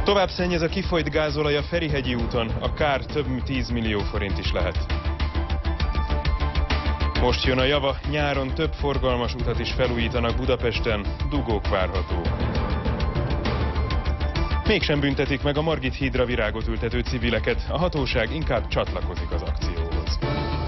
Tovább szennyez a kifolyt gázolaj a Ferihegyi úton, a kár több mint 10 millió forint is lehet. Most jön a java, nyáron több forgalmas utat is felújítanak Budapesten, dugók várható. Mégsem büntetik meg a Margit hídra virágot ültető civileket, a hatóság inkább csatlakozik az akcióhoz.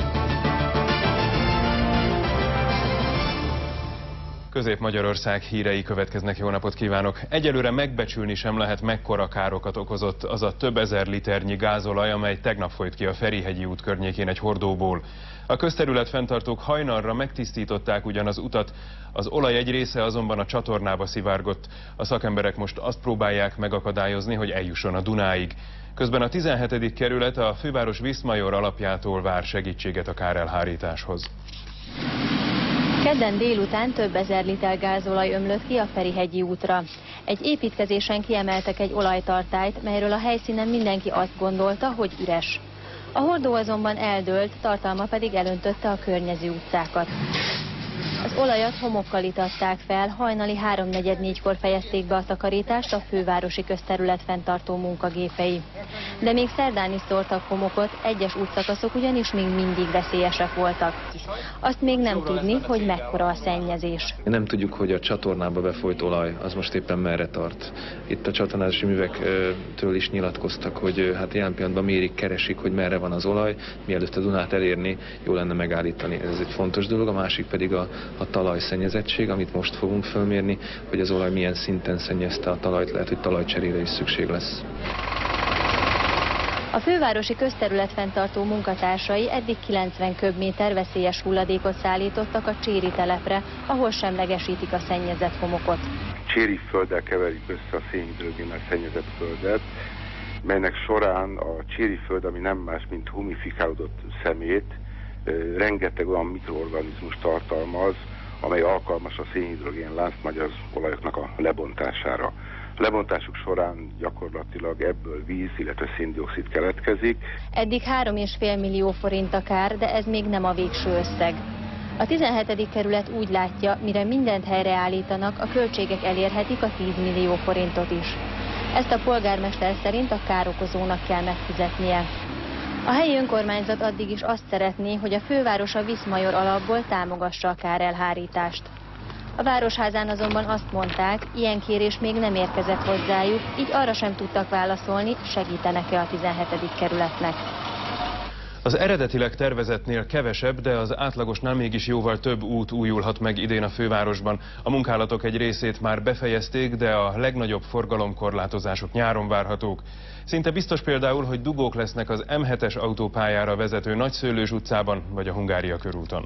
Közép-Magyarország hírei következnek, jó napot kívánok! Egyelőre megbecsülni sem lehet, mekkora károkat okozott az a több ezer liternyi gázolaj, amely tegnap folyt ki a Ferihegyi út környékén egy hordóból. A közterület fenntartók hajnalra megtisztították ugyan az utat, az olaj egy része azonban a csatornába szivárgott. A szakemberek most azt próbálják megakadályozni, hogy eljusson a Dunáig. Közben a 17. kerület a főváros Viszmajor alapjától vár segítséget a kárelhárításhoz. Kedden délután több ezer liter gázolaj ömlött ki a Ferihegyi útra. Egy építkezésen kiemeltek egy olajtartályt, melyről a helyszínen mindenki azt gondolta, hogy üres. A hordó azonban eldőlt, tartalma pedig elöntötte a környező utcákat. Az olajat homokkal itatták fel, hajnali 3:44-kor fejezték be a takarítást a fővárosi közterület fenntartó munkagépei. De még szerdán is szórtak homokot, egyes útszakaszok ugyanis még mindig veszélyesek voltak. Azt még nem tudni, hogy mekkora a szennyezés. Nem tudjuk, hogy a csatornába befolyt olaj az most éppen merre tart. Itt a csatornázási művektől is nyilatkoztak, hogy hát jelen pillanatban mérik, keresik, hogy merre van az olaj, mielőtt a Dunát elérni, jó lenne megállítani. Ez egy fontos dolog, a másik pedig a talajszennyezettség, amit most fogunk felmérni, hogy az olaj milyen szinten szennyezte a talajt, lehet, hogy talajcserére is szükség lesz. A fővárosi közterület fenntartó munkatársai eddig 90 köbméter veszélyes hulladékot szállítottak a Cséri telepre, ahol semlegesítik a szennyezett homokot. Cséri földdel keverik össze a szénhidrogénnel szennyezett földet, melynek során a cséri föld, ami nem más, mint humifikálódott szemét, rengeteg olyan mikroorganizmus tartalmaz, amely alkalmas a szénhidrogén láncmagy az olajoknak a lebontására. A lebontásuk során gyakorlatilag ebből víz, illetve széndioxid keletkezik. Eddig 3,5 millió forint a kár, de ez még nem a végső összeg. A 17. kerület úgy látja, mire mindent helyreállítanak, a költségek elérhetik a 10 millió forintot is. Ezt a polgármester szerint a károkozónak kell megfizetnie. A helyi önkormányzat addig is azt szeretné, hogy a főváros a Viszmajor alapból támogassa a kárelhárítást. A Városházán azonban azt mondták, ilyen kérés még nem érkezett hozzájuk, így arra sem tudtak válaszolni, segítenek-e a 17. kerületnek. Az eredetileg tervezettnél kevesebb, de az átlagosnál mégis jóval több út újulhat meg idén a fővárosban. A munkálatok egy részét már befejezték, de a legnagyobb forgalomkorlátozások nyáron várhatók. Szinte biztos például, hogy dugók lesznek az M7-es autópályára vezető Nagyszőlős utcában vagy a Hungária körúton.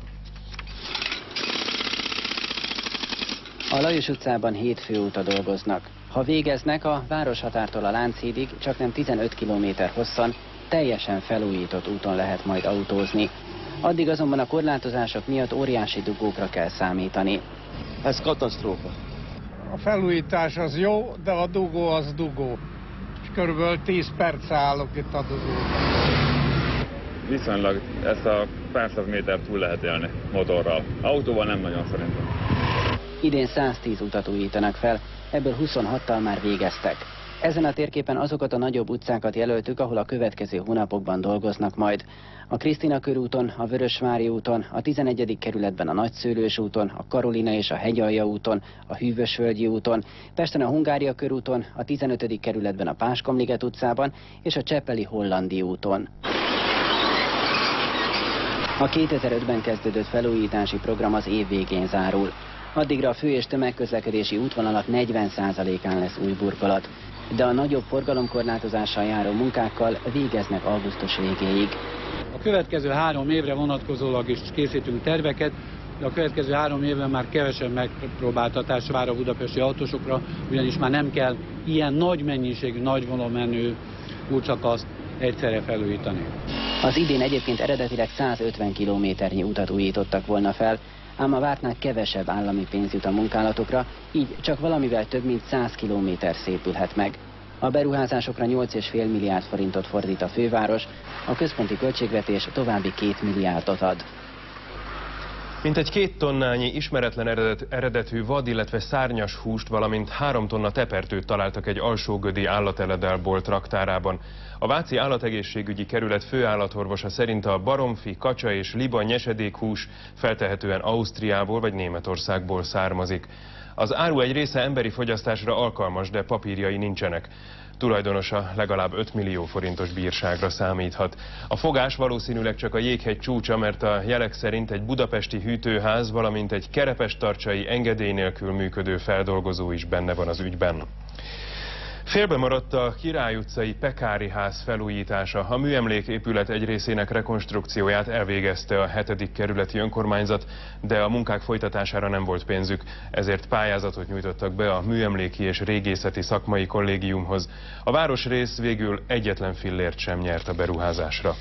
A Lajos utcában 7 főúta dolgoznak. Ha végeznek, a városhatártól a Lánchídig csaknem 15 km hosszan, teljesen felújított úton lehet majd autózni. Addig azonban a korlátozások miatt óriási dugókra kell számítani. Ez katasztrófa. A felújítás az jó, de a dugó az dugó. És körülbelül 10 perc állok itt a dugóban. Viszonylag ezt a pár száz métert túl lehet élni motorral. Autóval nem nagyon szerintem. Idén 110 utat újítanak fel, ebből 26-tal már végeztek. Ezen a térképen azokat a nagyobb utcákat jelöltük, ahol a következő hónapokban dolgoznak majd. A Krisztina körúton, a Vörösvári úton, a 11. kerületben a Nagyszőlős úton, a Karolina és a Hegyalja úton, a Hűvösvölgyi úton, Pesten a Hungária körúton, a 15. kerületben a Páskamliget utcában és a Csepeli Hollandi úton. A 2005-ben kezdődött felújítási program az év végén zárul. Addigra a fő- és tömegközlekedési útvonalak 40%-án lesz új burkolat, de a nagyobb forgalomkorlátozással járó munkákkal végeznek augusztus végéig. A következő 3 évre vonatkozólag is készítünk terveket, de a következő 3 évben már kevesebb megpróbáltatás vár a budapesti autósokra, ugyanis már nem kell ilyen nagy mennyiségű, nagy volumenű útszakaszt egyszerre felújítani. Az idén egyébként eredetileg 150 kilométernyi utat újítottak volna fel, ám a vártnál kevesebb állami pénz jut a munkálatokra, így csak valamivel több mint 100 kilométer szépülhet meg. A beruházásokra 8,5 milliárd forintot fordít a főváros, a központi költségvetés további 2 milliárdot ad. Mintegy 2 tonnányi ismeretlen eredetű vad, illetve szárnyas húst, valamint 3 tonna tepertőt találtak egy alsógödi állateledelbolt raktárában. A váci állategészségügyi kerület főállatorvosa szerint a baromfi, kacsa és liba nyesedékhús feltehetően Ausztriából vagy Németországból származik. Az áru egy része emberi fogyasztásra alkalmas, de papírjai nincsenek. Tulajdonosa legalább 5 millió forintos bírságra számíthat. A fogás valószínűleg csak a jéghegy csúcsa, mert a jelek szerint egy budapesti hűtőház, valamint egy kerepestarcsai engedély nélkül működő feldolgozó is benne van az ügyben. Félbemaradt a Király utcai Pekári ház felújítása. A műemléképület egy részének rekonstrukcióját elvégezte a 7. kerületi önkormányzat, de a munkák folytatására nem volt pénzük, ezért pályázatot nyújtottak be a Műemléki és Régészeti Szakmai Kollégiumhoz. A városrész végül egyetlen fillért sem nyert a beruházásra.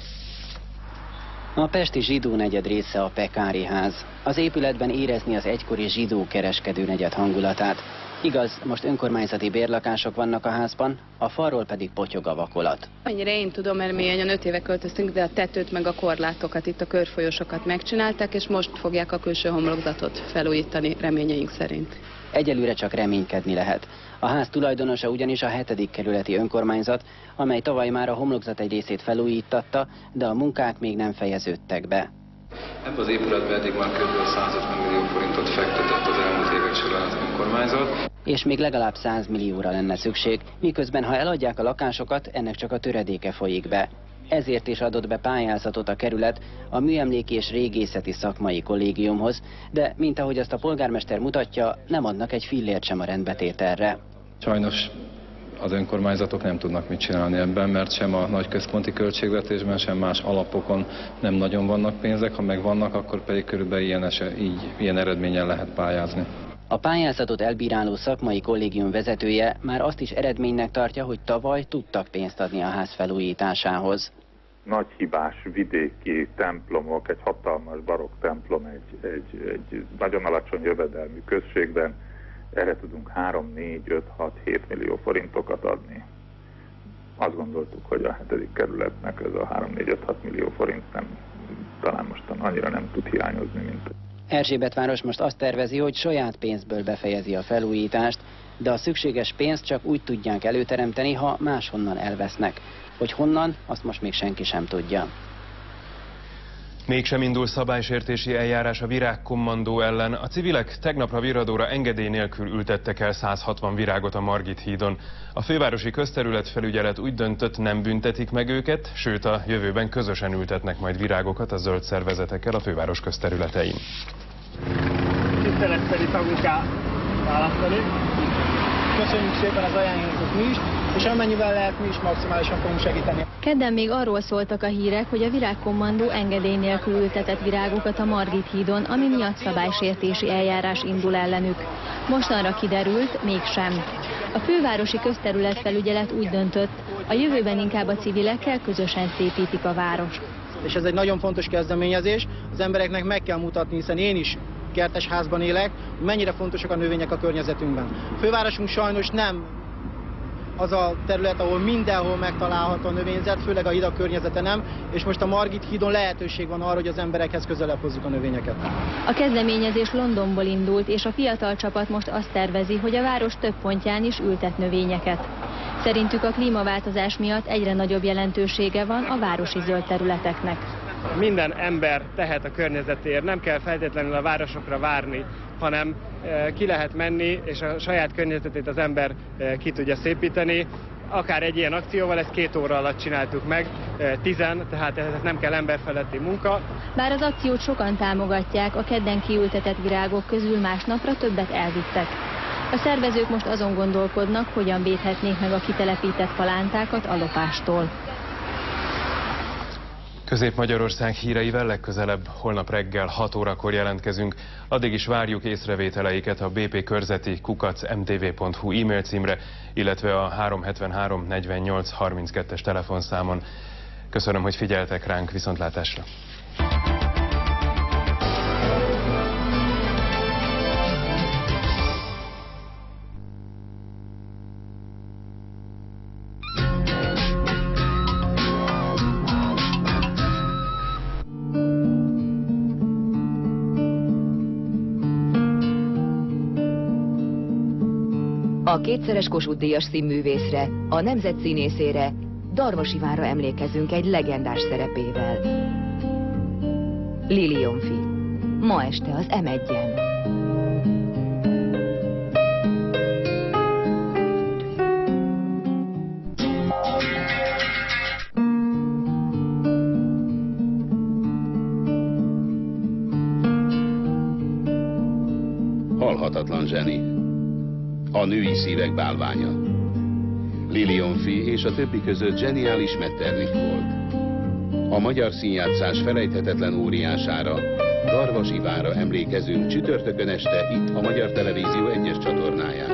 A pesti zsidó negyed része a Pekári ház. Az épületben érezni az egykori zsidó kereskedő negyed hangulatát. Igaz, most önkormányzati bérlakások vannak a házban, a falról pedig potyog a vakolat. Annyira én tudom, mert mi 5 éve költöztünk, de a tetőt meg a korlátokat, itt a körfolyosokat megcsinálták, és most fogják a külső homlokzatot felújítani, reményeink szerint. Egyelőre csak reménykedni lehet. A ház tulajdonosa ugyanis a 7. kerületi önkormányzat, amely tavaly már a homlokzat egy részét felújítatta, de a munkák még nem fejeződtek be. Ebben az épületben eddig már kb. 150 millió forintot fektetett az elmúlt évek során az önkormányzat. És még legalább 100 millióra lenne szükség, miközben ha eladják a lakásokat, ennek csak a töredéke folyik be. Ezért is adott be pályázatot a kerület a Műemléki és Régészeti Szakmai Kollégiumhoz, de mint ahogy azt a polgármester mutatja, nem adnak egy fillért sem a rendbetételre. Sajnos az önkormányzatok nem tudnak mit csinálni ebben, mert sem a nagy központi költségvetésben, sem más alapokon nem nagyon vannak pénzek, ha meg vannak, akkor pedig körülbelül ilyen eredménnyel lehet pályázni. A pályázatot elbíráló szakmai kollégium vezetője már azt is eredménynek tartja, hogy tavaly tudtak pénzt adni a ház felújításához. Nagy hibás vidéki templomok, egy hatalmas barokk templom, egy nagyon alacsony jövedelmű községben, erre tudunk 3, 4, 5, 6, 7 millió forintokat adni. Azt gondoltuk, hogy a 7. kerületnek ez a 3, 4, 5, 6 millió forint talán mostan annyira nem tud hiányozni, mint... Erzsébetváros most azt tervezi, hogy saját pénzből befejezi a felújítást, de a szükséges pénzt csak úgy tudják előteremteni, ha máshonnan elvesznek. Hogy honnan, azt most még senki sem tudja. Mégsem indul szabálysértési eljárás a virágkommandó ellen. A civilek tegnapra Virradóra engedély nélkül ültettek el 160 virágot a Margit hídon. A fővárosi közterületfelügyelet úgy döntött, nem büntetik meg őket, sőt a jövőben közösen ültetnek majd virágokat a zöld szervezetekkel a főváros közterületein. Tiszteletbeli tagunká választani. Köszönjük szépen az ajánlatokat mi is, és amennyivel lehet, mi is maximálisan fogunk segíteni. Kedden még arról szóltak a hírek, hogy a virágkommandó engedély nélkül ültetett virágokat a Margit hídon, ami miatt szabálysértési eljárás indul ellenük. Mostanra kiderült, mégsem. A fővárosi közterületfelügyelet úgy döntött, a jövőben inkább a civilekkel közösen szépítik a várost. És ez egy nagyon fontos kezdeményezés, az embereknek meg kell mutatni, hiszen én is kertes házban élek, mennyire fontosak a növények a környezetünkben. A fővárosunk sajnos nem az a terület, ahol mindenhol megtalálható a növényzet, főleg a hidak környezete nem, és most a Margit hídon lehetőség van arra, hogy az emberekhez közelebb hozzuk a növényeket. A kezdeményezés Londonból indult, és a fiatal csapat most azt tervezi, hogy a város több pontján is ültet növényeket. Szerintük a klímaváltozás miatt egyre nagyobb jelentősége van a városi zöld területeknek. Minden ember tehet a környezetért, nem kell feltétlenül a városokra várni, hanem ki lehet menni, és a saját környezetét az ember ki tudja szépíteni. Akár egy ilyen akcióval, ezt 2 óra alatt csináltuk meg, 10, tehát ez nem kell emberfeletti munka. Bár az akciót sokan támogatják, a kedden kiültetett virágok közül másnapra többet elvittek. A szervezők most azon gondolkodnak, hogyan védhetnék meg a kitelepített palántákat a lopástól. Közép-Magyarország híreivel legközelebb holnap reggel 6 órakor jelentkezünk. Addig is várjuk észrevételeiket a bpkörzeti@mtv.hu e-mail címre, illetve a 373 48 32-es telefonszámon. Köszönöm, hogy figyeltek ránk, viszontlátásra! A kétszeres Kossuth-díjas színművészre, a nemzet színészére, Darvas Ivánra emlékezünk egy legendás szerepével. Lilionfi. Ma este az M1-en. Halhatatlan zseni. A női szívek bálványa. Lilionfi és a többi között zseniális Metternich volt. A magyar színjátszás felejthetetlen óriására, Darvas Ivánra emlékezünk csütörtökön este itt a Magyar Televízió 1-es csatornáján.